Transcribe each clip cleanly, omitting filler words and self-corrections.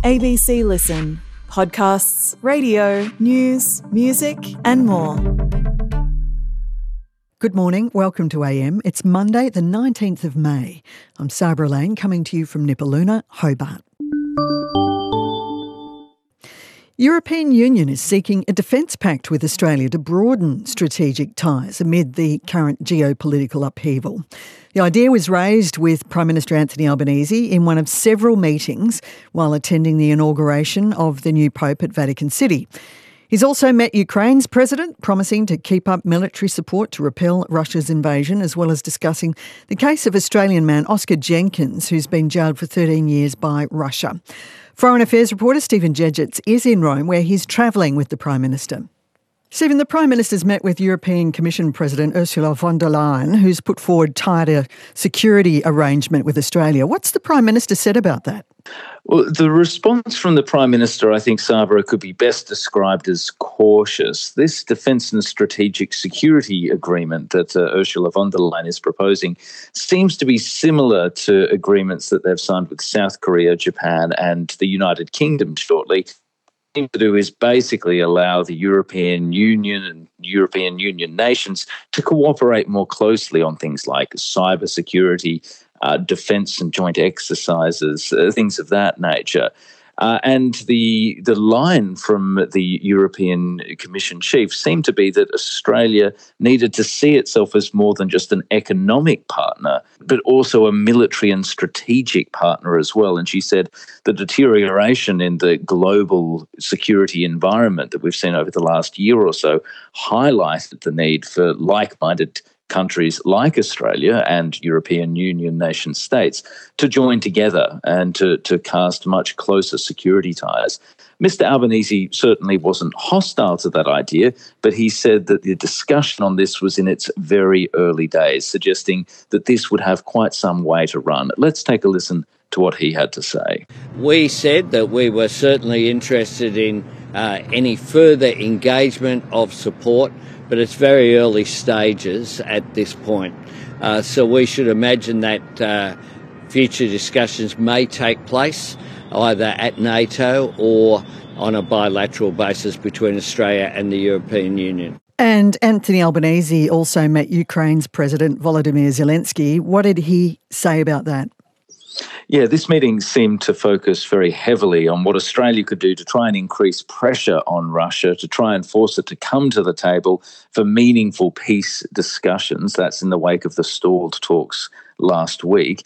ABC Listen. Podcasts, radio, news, music and more. Good morning, welcome to AM. It's Monday the 19th of May. I'm Sabra Lane coming to you from Nipaluna, Hobart. European Union is seeking a defence pact with Australia to broaden strategic ties amid the current geopolitical upheaval. The idea was raised with Prime Minister Anthony Albanese in one of several meetings while attending the inauguration of the new Pope at Vatican City. He's also met Ukraine's president, promising to keep up military support to repel Russia's invasion, as well as discussing the case of Australian man Oscar Jenkins, who's been jailed for 13 years by Russia. Foreign Affairs reporter Stephen Jedgetts is in Rome, where he's travelling with the Prime Minister. Stephen, the Prime Minister's met with European Commission President Ursula von der Leyen, who's put forward tighter security arrangement with Australia. What's the Prime Minister said about that? Well, the response from the Prime Minister, I think, Sabra, could be best described as cautious. This defence and strategic security agreement that Ursula von der Leyen is proposing seems to be similar to agreements that they've signed with South Korea, Japan and the United Kingdom shortly. To do is basically allow the European Union and European Union nations to cooperate more closely on things like cybersecurity, defence and joint exercises, things of that nature. And the line from the European Commission chief seemed to be that Australia needed to see itself as more than just an economic partner, but also a military and strategic partner as well. And she said the deterioration in the global security environment that we've seen over the last year or so highlighted the need for like-minded countries like Australia and European Union nation states to join together and to cast much closer security ties. Mr. Albanese certainly wasn't hostile to that idea, but he said that the discussion on this was in its very early days, suggesting that this would have quite some way to run. Let's take a listen to what he had to say. We said that we were certainly interested in any further engagement of support, but it's very early stages at this point. So we should imagine that future discussions may take place either at NATO or on a bilateral basis between Australia and the European Union. And Anthony Albanese also met Ukraine's President Volodymyr Zelensky. What did he say about that? Yeah, this meeting seemed to focus very heavily on what Australia could do to try and increase pressure on Russia, to try and force it to come to the table for meaningful peace discussions. That's in the wake of the stalled talks last week.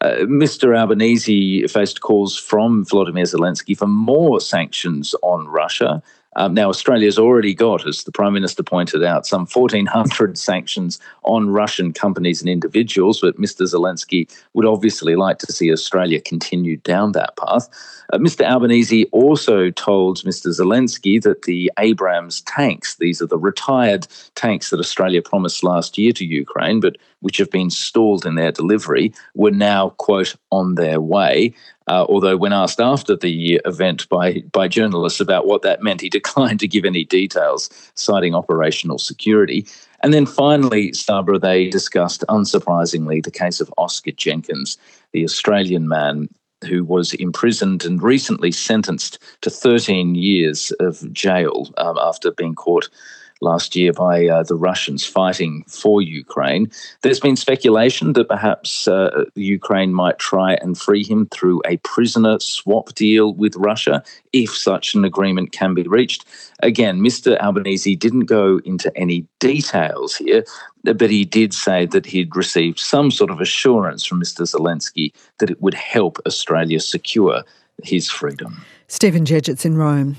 Mr. Albanese faced calls from Volodymyr Zelensky for more sanctions on Russia. Now, Australia's already got, as the Prime Minister pointed out, some 1,400 sanctions on Russian companies and individuals, but Mr. Zelensky would obviously like to see Australia continue down that path. Mr. Albanese also told Mr. Zelensky that the Abrams tanks, these are the retired tanks that Australia promised last year to Ukraine, but which have been stalled in their delivery, were now, quote, on their way. Although when asked after the event by journalists about what that meant, he declined to give any details, citing operational security. And then finally, Sabra, they discussed, unsurprisingly, the case of Oscar Jenkins, the Australian man who was imprisoned and recently sentenced to 13 years of jail after being caught last year by the Russians fighting for Ukraine. There's been speculation that perhaps Ukraine might try and free him through a prisoner swap deal with Russia, if such an agreement can be reached. Again, Mr. Albanese didn't go into any details here, but he did say that he'd received some sort of assurance from Mr. Zelensky that it would help Australia secure his freedom. Stephen Jedgetts in Rome.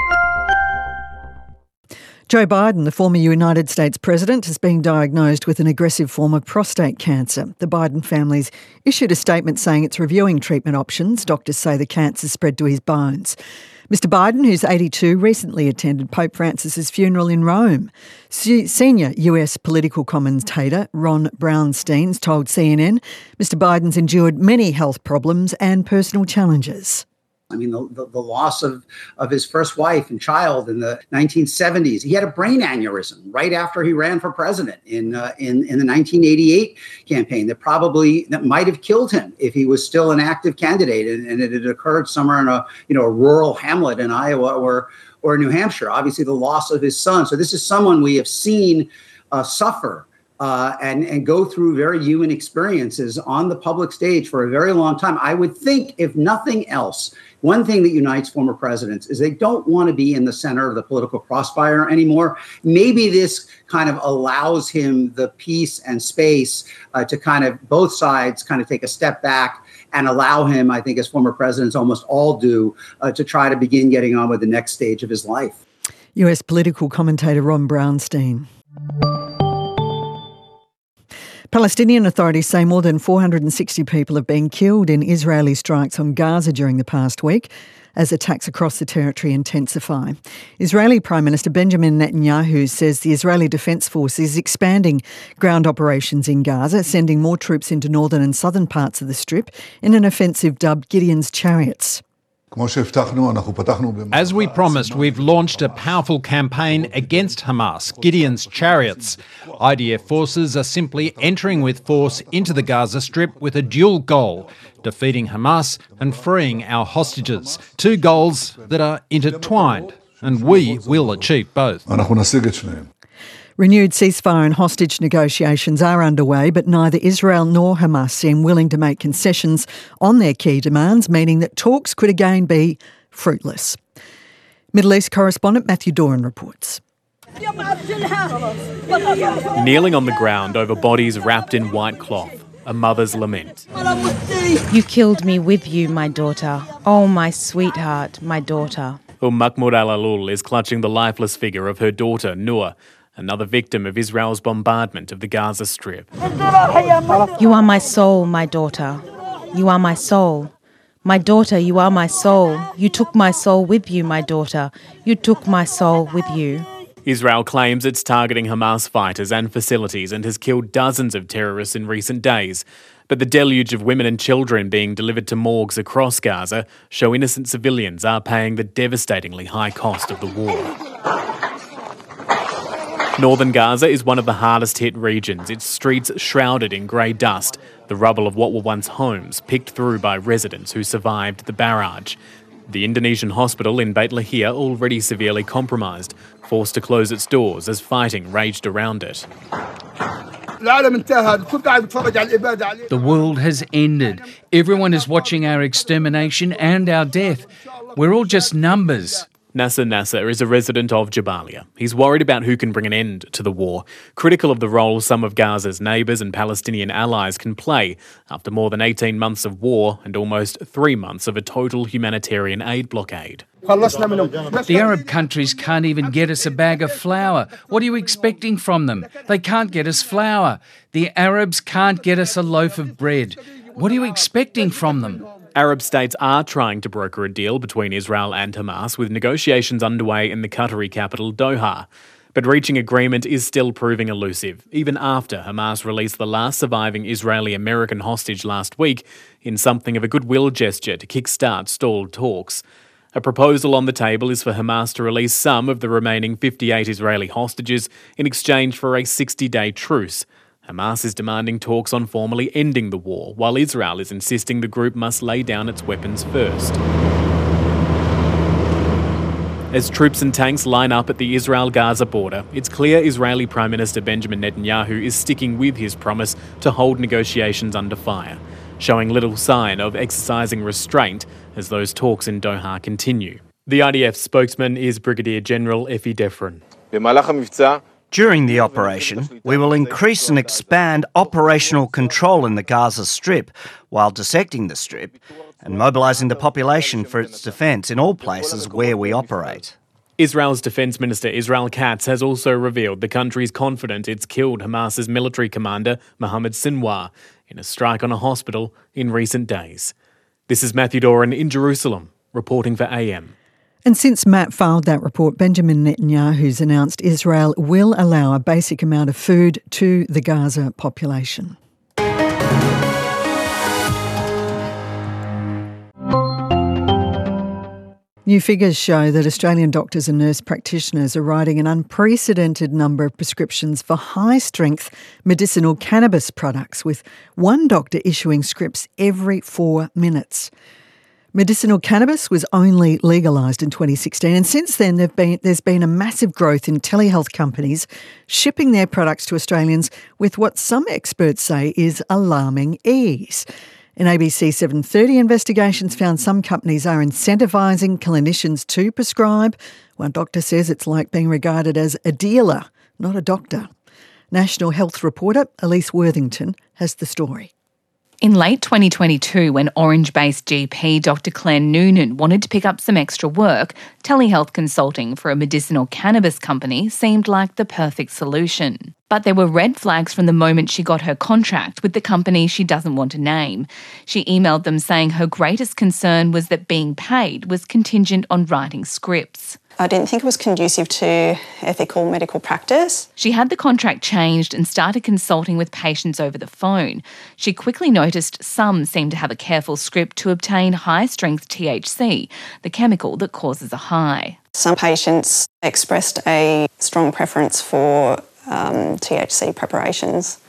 Joe Biden, the former United States president, has been diagnosed with an aggressive form of prostate cancer. The Biden family's issued a statement saying it's reviewing treatment options. Doctors say the cancer spread to his bones. Mr Biden, who's 82, recently attended Pope Francis's funeral in Rome. Senior US political commentator Ron Brownstein told CNN Mr Biden's endured many health problems and personal challenges. I mean, the loss of his first wife and child in the 1970s. He had a brain aneurysm right after he ran for president in the 1988 campaign that might have killed him if he was still an active candidate, and it had occurred somewhere in a rural hamlet in Iowa or New Hampshire. Obviously, the loss of his son. So this is someone we have seen suffer and go through very human experiences on the public stage for a very long time. I would think, if nothing else, one thing that unites former presidents is they don't want to be in the center of the political crossfire anymore. Maybe this kind of allows him the peace and space to kind of both sides kind of take a step back and allow him, I think, as former presidents almost all do, to try to begin getting on with the next stage of his life. US political commentator Ron Brownstein. Palestinian authorities say more than 460 people have been killed in Israeli strikes on Gaza during the past week as attacks across the territory intensify. Israeli Prime Minister Benjamin Netanyahu says the Israeli Defence Force is expanding ground operations in Gaza, sending more troops into northern and southern parts of the Strip in an offensive dubbed Gideon's Chariots. As we promised, we've launched a powerful campaign against Hamas, Gideon's Chariots. IDF forces are simply entering with force into the Gaza Strip with a dual goal: defeating Hamas and freeing our hostages. Two goals that are intertwined, and we will achieve both. Renewed ceasefire and hostage negotiations are underway, but neither Israel nor Hamas seem willing to make concessions on their key demands, meaning that talks could again be fruitless. Middle East correspondent Matthew Doran reports. Kneeling on the ground over bodies wrapped in white cloth, a mother's lament. You killed me with you, my daughter. Oh, my sweetheart, my daughter. Mahmoud al-Alul is clutching the lifeless figure of her daughter, Noor, another victim of Israel's bombardment of the Gaza Strip. You are my soul, my daughter. You are my soul. My daughter, you are my soul. You took my soul with you, my daughter. You took my soul with you. Israel claims it's targeting Hamas fighters and facilities and has killed dozens of terrorists in recent days. But the deluge of women and children being delivered to morgues across Gaza show innocent civilians are paying the devastatingly high cost of the war. Northern Gaza is one of the hardest hit regions, its streets shrouded in grey dust, the rubble of what were once homes picked through by residents who survived the barrage. The Indonesian hospital in Beit Lahia already severely compromised, forced to close its doors as fighting raged around it. The world has ended. Everyone is watching our extermination and our death. We're all just numbers. Nasser is a resident of Jabalia. He's worried about who can bring an end to the war, critical of the role some of Gaza's neighbours and Palestinian allies can play after more than 18 months of war and almost 3 months of a total humanitarian aid blockade. The Arab countries can't even get us a bag of flour. What are you expecting from them? They can't get us flour. The Arabs can't get us a loaf of bread. What are you expecting from them? Arab states are trying to broker a deal between Israel and Hamas, with negotiations underway in the Qatari capital, Doha. But reaching agreement is still proving elusive, even after Hamas released the last surviving Israeli-American hostage last week in something of a goodwill gesture to kickstart stalled talks. A proposal on the table is for Hamas to release some of the remaining 58 Israeli hostages in exchange for a 60-day truce. Hamas is demanding talks on formally ending the war, while Israel is insisting the group must lay down its weapons first. As troops and tanks line up at the Israel-Gaza border, it's clear Israeli Prime Minister Benjamin Netanyahu is sticking with his promise to hold negotiations under fire, showing little sign of exercising restraint as those talks in Doha continue. The IDF spokesman is Brigadier General Efi Defrin. During the operation, we will increase and expand operational control in the Gaza Strip while dissecting the Strip and mobilising the population for its defence in all places where we operate. Israel's Defence Minister Israel Katz has also revealed the country is confident it's killed Hamas's military commander Mohammed Sinwar in a strike on a hospital in recent days. This is Matthew Doran in Jerusalem, reporting for AM. And since Matt filed that report, Benjamin Netanyahu's announced Israel will allow a basic amount of food to the Gaza population. New figures show that Australian doctors and nurse practitioners are writing an unprecedented number of prescriptions for high-strength medicinal cannabis products, with one doctor issuing scripts every 4 minutes. Medicinal cannabis was only legalised in 2016, and since then there's been a massive growth in telehealth companies shipping their products to Australians with what some experts say is alarming ease. In ABC 730, investigations found some companies are incentivising clinicians to prescribe. One doctor says it's like being regarded as a dealer, not a doctor. National Health reporter Elise Worthington has the story. In late 2022, when Orange-based GP Dr. Claire Noonan wanted to pick up some extra work, telehealth consulting for a medicinal cannabis company seemed like the perfect solution. But there were red flags from the moment she got her contract with the company she doesn't want to name. She emailed them saying her greatest concern was that being paid was contingent on writing scripts. I didn't think it was conducive to ethical medical practice. She had the contract changed and started consulting with patients over the phone. She quickly noticed some seemed to have a careful script to obtain high-strength THC, the chemical that causes a high. Some patients expressed a strong preference for THC preparations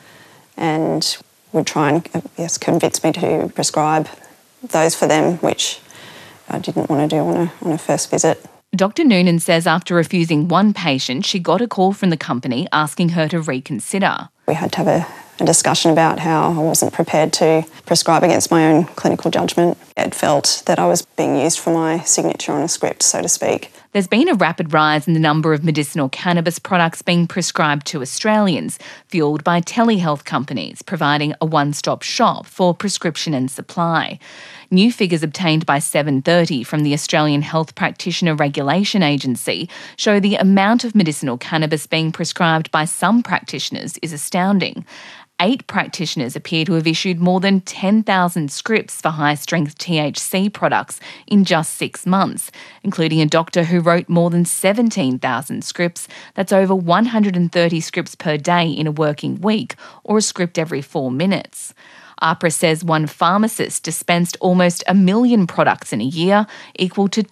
and would try and convince me to prescribe those for them, which I didn't want to do on a first visit. Dr. Noonan says after refusing one patient, she got a call from the company asking her to reconsider. We had to have a discussion about how I wasn't prepared to prescribe against my own clinical judgment. It felt that I was being used for my signature on a script, so to speak. There's been a rapid rise in the number of medicinal cannabis products being prescribed to Australians, fuelled by telehealth companies providing a one-stop shop for prescription and supply. New figures obtained by 730 from the Australian Health Practitioner Regulation Agency show the amount of medicinal cannabis being prescribed by some practitioners is astounding. 8 practitioners appear to have issued more than 10,000 scripts for high-strength THC products in just 6 months, including a doctor who wrote more than 17,000 scripts. That's over 130 scripts per day in a working week, or a script every 4 minutes. AHPRA says one pharmacist dispensed almost 1 million products in a year, equal to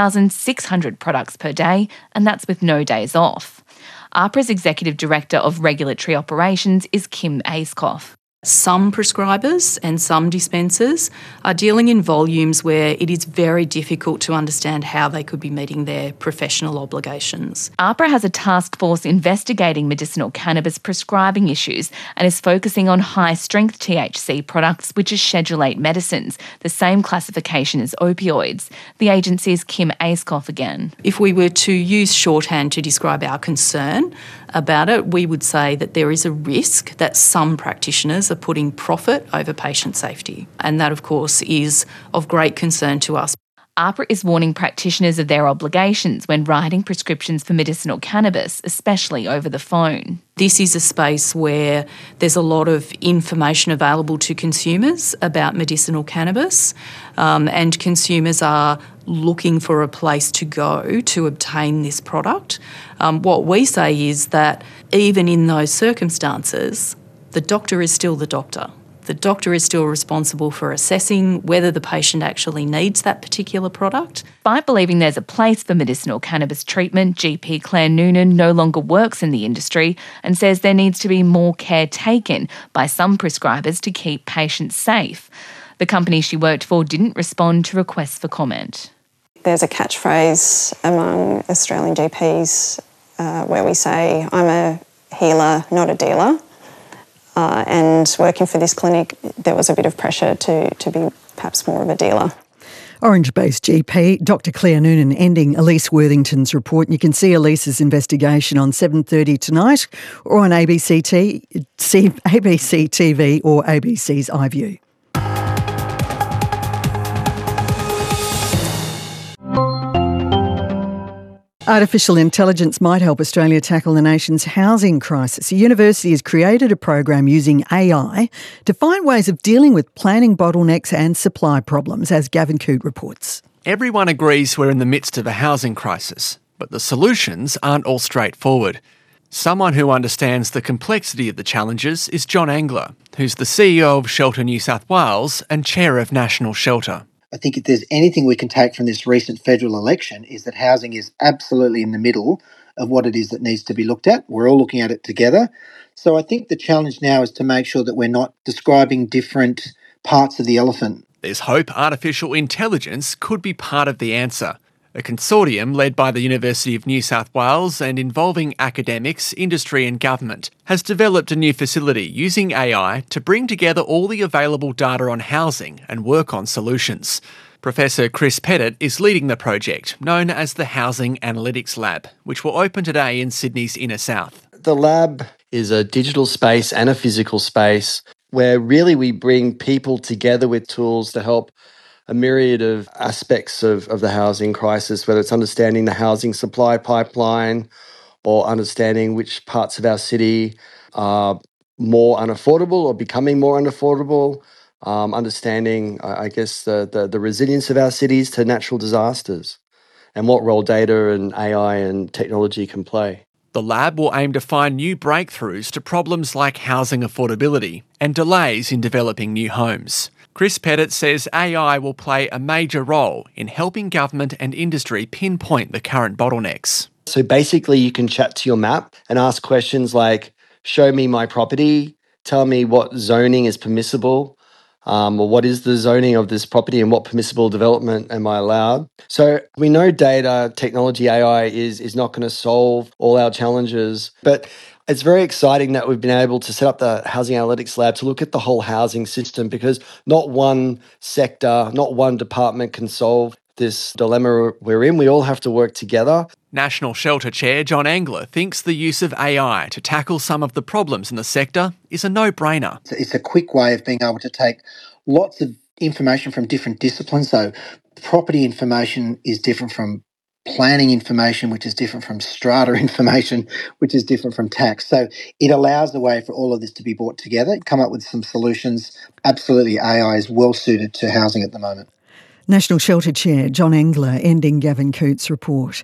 2,600 products per day, and that's with no days off. AHPRA's Executive Director of Regulatory Operations is Kim Aiscoff. Some prescribers and some dispensers are dealing in volumes where it is very difficult to understand how they could be meeting their professional obligations. AHPRA has a task force investigating medicinal cannabis prescribing issues and is focusing on high-strength THC products, which are Schedule 8 medicines, the same classification as opioids. The agency's Kim Aiscoff again. If we were to use shorthand to describe our concern about it, we would say that there is a risk that some practitioners are putting profit over patient safety. And that, of course, is of great concern to us. AHPRA is warning practitioners of their obligations when writing prescriptions for medicinal cannabis, especially over the phone. This is a space where there's a lot of information available to consumers about medicinal cannabis, and consumers are looking for a place to go to obtain this product. What we say is that even in those circumstances, the doctor is still the doctor. The doctor is still responsible for assessing whether the patient actually needs that particular product. Despite believing there's a place for medicinal cannabis treatment, GP Claire Noonan no longer works in the industry and says there needs to be more care taken by some prescribers to keep patients safe. The company she worked for didn't respond to requests for comment. There's a catchphrase among Australian GPs where we say, I'm a healer, not a dealer. And working for this clinic, there was a bit of pressure to be perhaps more of a dealer. Orange-based GP Dr. Claire Noonan ending Elise Worthington's report. And you can see Elise's investigation on 7:30 tonight or on ABC TV or ABC's iView. Artificial intelligence might help Australia tackle the nation's housing crisis. A university has created a program using AI to find ways of dealing with planning bottlenecks and supply problems, as Gavin Coote reports. Everyone agrees we're in the midst of a housing crisis, but the solutions aren't all straightforward. Someone who understands the complexity of the challenges is John Angler, who's the CEO of Shelter New South Wales and chair of National Shelter. I think if there's anything we can take from this recent federal election is that housing is absolutely in the middle of what it is that needs to be looked at. We're all looking at it together. So I think the challenge now is to make sure that we're not describing different parts of the elephant. There's hope artificial intelligence could be part of the answer. A consortium led by the University of New South Wales and involving academics, industry and government has developed a new facility using AI to bring together all the available data on housing and work on solutions. Professor Chris Pettit is leading the project, known as the Housing Analytics Lab, which will open today in Sydney's inner south. The lab is a digital space and a physical space where really we bring people together with tools to help a myriad of aspects of the housing crisis, whether it's understanding the housing supply pipeline or understanding which parts of our city are more unaffordable or becoming more unaffordable, understanding, I guess, the resilience of our cities to natural disasters and what role data and AI and technology can play. The lab will aim to find new breakthroughs to problems like housing affordability and delays in developing new homes. Chris Pettit says AI will play a major role in helping government and industry pinpoint the current bottlenecks. So basically you can chat to your map and ask questions like, show me my property, tell me what zoning is permissible, or what is the zoning of this property and what permissible development am I allowed? So we know data, technology, AI is not going to solve all our challenges, but it's very exciting that we've been able to set up the Housing Analytics Lab to look at the whole housing system, because not one sector, not one department can solve this dilemma we're in. We all have to work together. National Shelter Chair John Engler thinks the use of AI to tackle some of the problems in the sector is a no-brainer. It's a quick way of being able to take lots of information from different disciplines. So property information is different from planning information, which is different from strata information, which is different from tax. So it allows a way for all of this to be brought together, come up with some solutions. Absolutely, AI is well suited to housing at the moment. National Shelter Chair John Engler ending Gavin Coote's report.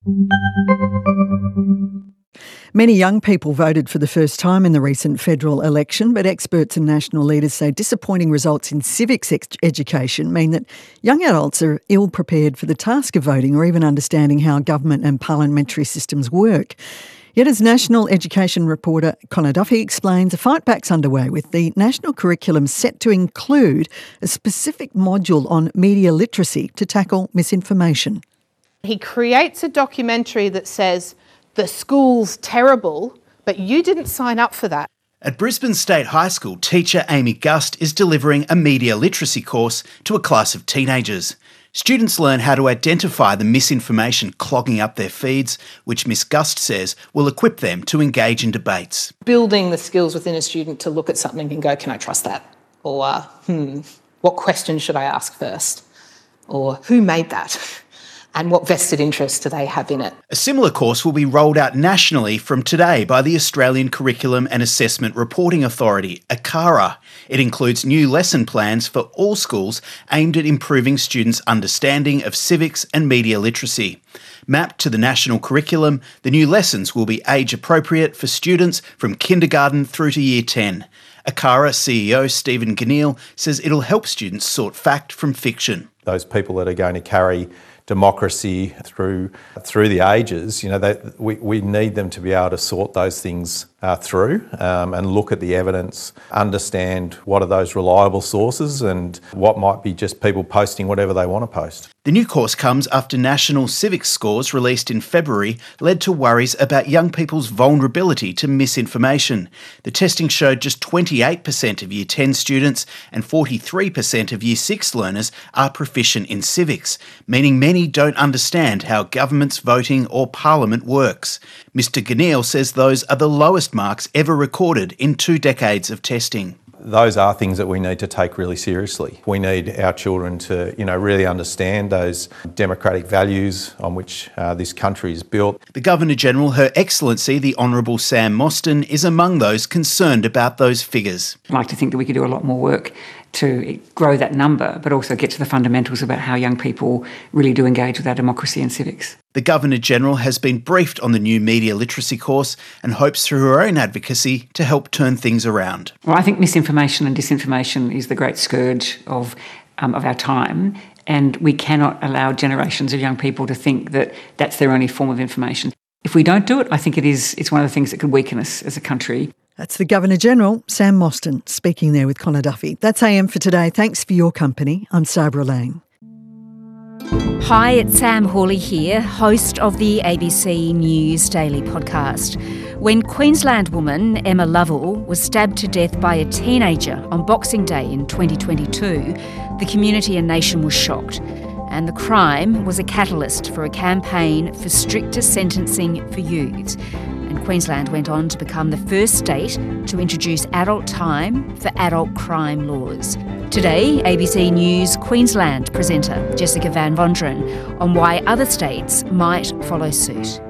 Many young people voted for the first time in the recent federal election, but experts and national leaders say disappointing results in civics education mean that young adults are ill-prepared for the task of voting or even understanding how government and parliamentary systems work. Yet as National Education reporter Connor Duffy explains, a fight back's underway with the national curriculum set to include a specific module on media literacy to tackle misinformation. He creates a documentary that says, the school's terrible, but you didn't sign up for that. At Brisbane State High School, teacher Amy Gust is delivering a media literacy course to a class of teenagers. Students learn how to identify the misinformation clogging up their feeds, which Miss Gust says will equip them to engage in debates. Building the skills within a student to look at something and go, can I trust that? Or, what question should I ask first? Or, who made that? And what vested interest do they have in it? A similar course will be rolled out nationally from today by the Australian Curriculum and Assessment Reporting Authority, ACARA. It includes new lesson plans for all schools aimed at improving students' understanding of civics and media literacy. Mapped to the national curriculum, the new lessons will be age appropriate for students from kindergarten through to year 10. ACARA CEO Stephen Ganneil says it'll help students sort fact from fiction. Those people that are going to carry democracy through the ages, we need them to be able to sort those things through and look at the evidence, understand what are those reliable sources and what might be just people posting whatever they want to post. The new course comes after national civics scores released in February led to worries about young people's vulnerability to misinformation. The testing showed just 28% of Year 10 students and 43% of Year 6 learners are proficient in civics, meaning many don't understand how government's voting or parliament works. Mr. Ganneil says those are the lowest marks ever recorded in 2 decades of testing. Those are things that we need to take really seriously. We need our children to, really understand those democratic values on which this country is built. The Governor-General, Her Excellency, the Honourable Sam Mostyn, is among those concerned about those figures. I'd like to think that we could do a lot more work to grow that number, but also get to the fundamentals about how young people really do engage with our democracy and civics. The Governor-General has been briefed on the new media literacy course and hopes through her own advocacy to help turn things around. Well, I think misinformation and disinformation is the great scourge of our time, and we cannot allow generations of young people to think that that's their only form of information. If we don't do it, I think it's one of the things that could weaken us as a country. That's the Governor-General, Sam Mostyn, speaking there with Connor Duffy. That's AM for today. Thanks for your company. I'm Sabra Lang. Hi, it's Sam Hawley here, host of the ABC News Daily podcast. When Queensland woman Emma Lovell was stabbed to death by a teenager on Boxing Day in 2022, the community and nation was shocked. And the crime was a catalyst for a campaign for stricter sentencing for youths. And Queensland went on to become the first state to introduce adult time for adult crime laws. Today, ABC News Queensland presenter Jessica Van Vonderen on why other states might follow suit.